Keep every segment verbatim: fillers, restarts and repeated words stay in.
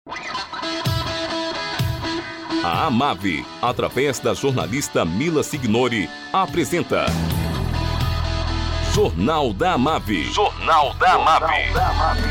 A AMAV, através da jornalista Mila Signori, apresenta Jornal da AMAV. Jornal da AMAV.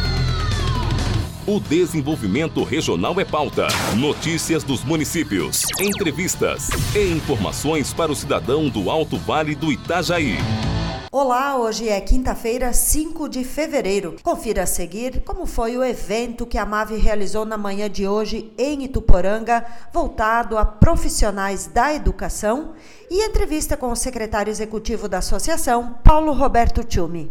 O desenvolvimento regional é pauta. Notícias dos municípios, entrevistas e informações para o cidadão do Alto Vale do Itajaí. Olá, hoje é quinta-feira, cinco de fevereiro. Confira a seguir como foi o evento que a AMAV realizou na manhã de hoje em Ituporanga, voltado a profissionais da educação, e entrevista com o secretário executivo da associação, Paulo Roberto Tchumi.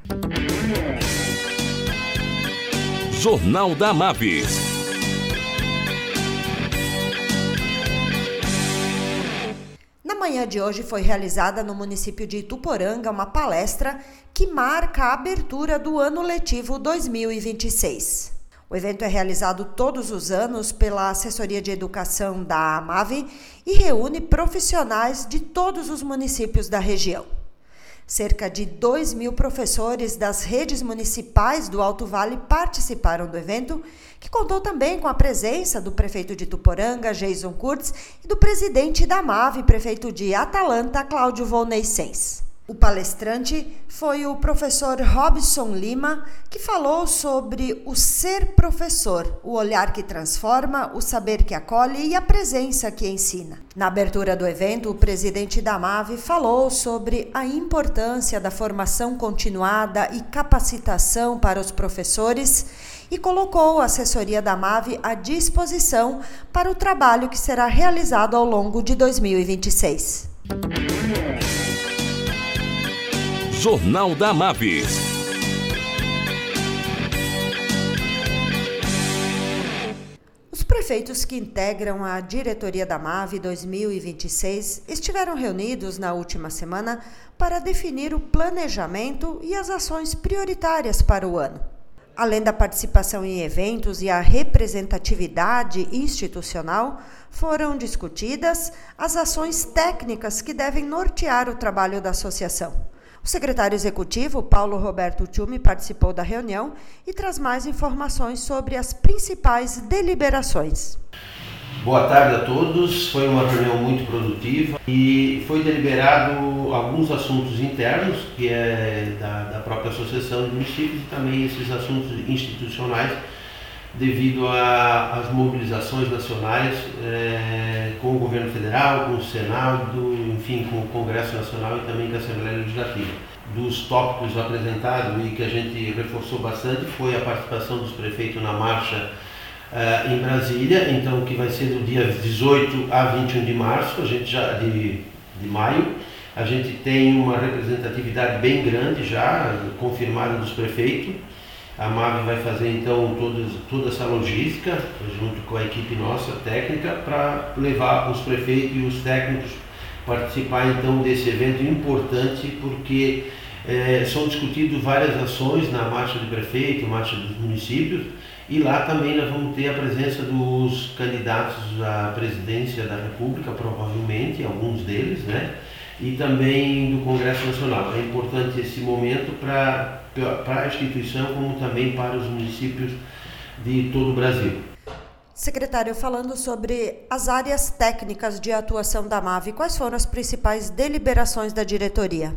Jornal da AMAV. Na manhã de hoje foi realizada no município de Ituporanga uma palestra que marca a abertura do ano letivo dois mil e vinte e seis. O evento é realizado todos os anos pela Assessoria de Educação da AMAV e reúne profissionais de todos os municípios da região. Cerca de dois mil professores das redes municipais do Alto Vale participaram do evento, que contou também com a presença do prefeito de Ituporanga, Jason Kurtz, e do presidente da AMAV, prefeito de Atalanta, Cláudio Volney Sens. O palestrante foi o professor Robson Lima, que falou sobre o ser professor, o olhar que transforma, o saber que acolhe e a presença que ensina. Na abertura do evento, o presidente da AMAV falou sobre a importância da formação continuada e capacitação para os professores e colocou a assessoria da AMAV à disposição para o trabalho que será realizado ao longo de dois mil e vinte e seis. Jornal da AMAV. Os prefeitos que integram a diretoria da AMAV dois mil e vinte e seis estiveram reunidos na última semana para definir o planejamento e as ações prioritárias para o ano. Além da participação em eventos e a representatividade institucional, foram discutidas as ações técnicas que devem nortear o trabalho da associação. O secretário executivo, Paulo Roberto Tchumi, participou da reunião e traz mais informações sobre as principais deliberações. Boa tarde a todos, foi uma reunião muito produtiva e foi deliberado alguns assuntos internos, que é da, da própria associação de municípios, e também esses assuntos institucionais, devido às mobilizações nacionais é, com o governo federal, com o Senado, enfim, com o Congresso Nacional e também com a Assembleia Legislativa. Dos tópicos apresentados e que a gente reforçou bastante foi a participação dos prefeitos na marcha uh, em Brasília, então que vai ser do dia dezoito a vinte e um de março, a gente já de, de maio. A gente tem uma representatividade bem grande já, confirmada dos prefeitos. A AMAV vai fazer então todos, toda essa logística, junto com a equipe nossa técnica, para levar os prefeitos e os técnicos participar então desse evento importante, porque é, são discutidas várias ações na marcha de prefeito, marcha dos municípios, e lá também nós vamos ter a presença dos candidatos à presidência da República, provavelmente, alguns deles, né? E também do Congresso Nacional. É importante esse momento para para a instituição, como também para os municípios de todo o Brasil. Secretário, falando sobre as áreas técnicas de atuação da AMAV, quais foram as principais deliberações da diretoria?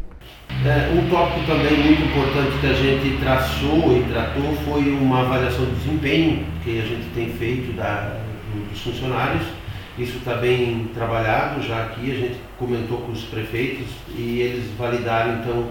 É, um tópico também muito importante que a gente traçou e tratou foi uma avaliação de desempenho que a gente tem feito da, dos funcionários. Isso está bem trabalhado já aqui, a gente comentou com os prefeitos e eles validaram então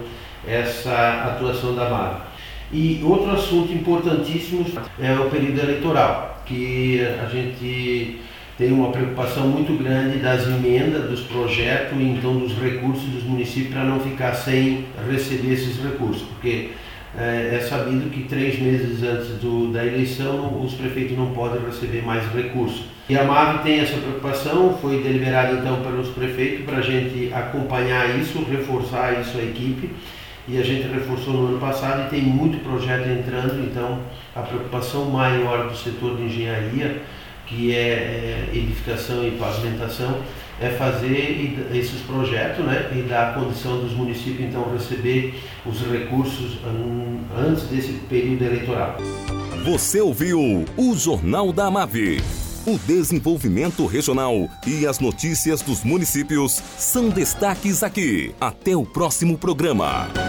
essa atuação da AMAV. E outro assunto importantíssimo é o período eleitoral, que a gente tem uma preocupação muito grande das emendas, dos projetos e então dos recursos dos municípios para não ficar sem receber esses recursos, porque é, é sabido que três meses antes do, da eleição os prefeitos não podem receber mais recursos. E a AMAV tem essa preocupação, foi deliberado então pelos prefeitos para a gente acompanhar isso, reforçar isso a equipe. E a gente reforçou no ano passado e tem muito projeto entrando, então a preocupação maior do setor de engenharia, que é edificação e pavimentação, é fazer esses projetos, né, e dar a condição dos municípios então receber os recursos antes desse período eleitoral. Você ouviu o Jornal da Amave. O desenvolvimento regional e as notícias dos municípios são destaques aqui. Até o próximo programa.